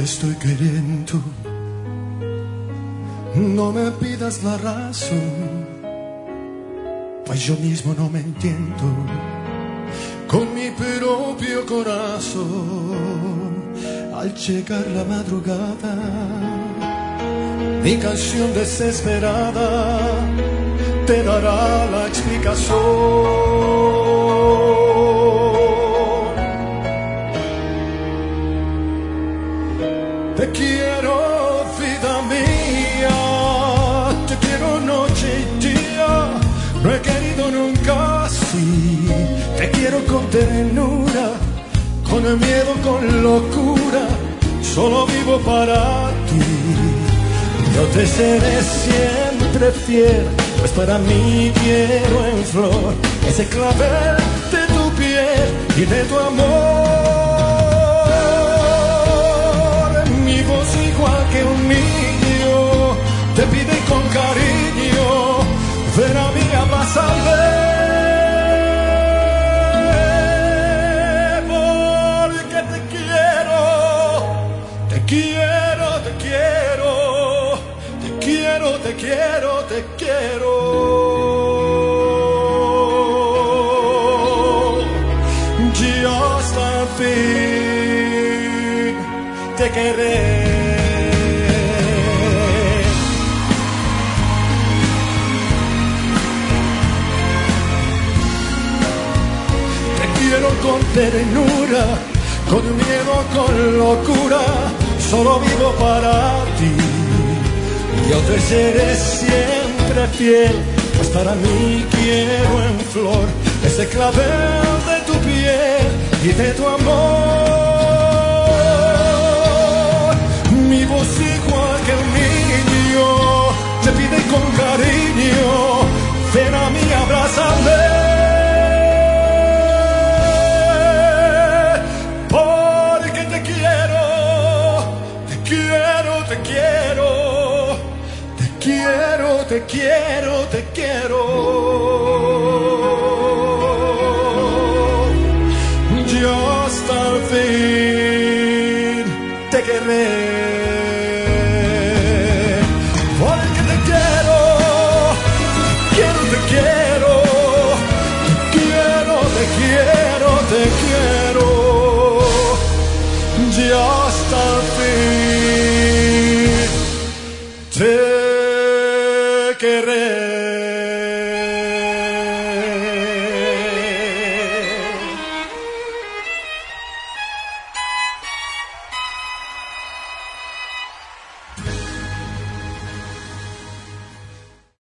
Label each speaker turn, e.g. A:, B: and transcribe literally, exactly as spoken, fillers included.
A: estoy queriendo. No me pidas la razón, pues yo mismo no me entiendo. Con mi propio corazón, al llegar la madrugada, mi canción desesperada te dará la explicación. Te quiero, vida mía, te quiero noche y día, no he querido nunca así. Te quiero con ternura, con miedo, con locura, solo vivo para ti. Yo te seré siempre fiel, pues para mí quiero en flor ese clavel de tu piel y de tu amor. Mi voz igual que un niño te pide con cariño, ven a mí, abrázame. Porque te quiero, te quiero, te quiero, te quiero, te quiero, te quiero. Y hasta el fin te querré. Te quiero con ternura, con miedo, con locura, solo vivo para ti. Yo te seré siempre fiel, pues para mí quiero en flor ese clavel de tu piel y de tu amor. Mi voz igual que un niño te pide con cariño, ven a mí, abrázame. Porque te quiero, te quiero, te quiero, te quiero, te quiero, te quiero. Yo hasta el fin te querré. Porque te quiero, quiero, te quiero, te quiero, te quiero, te quiero. Y hasta el fin te querré.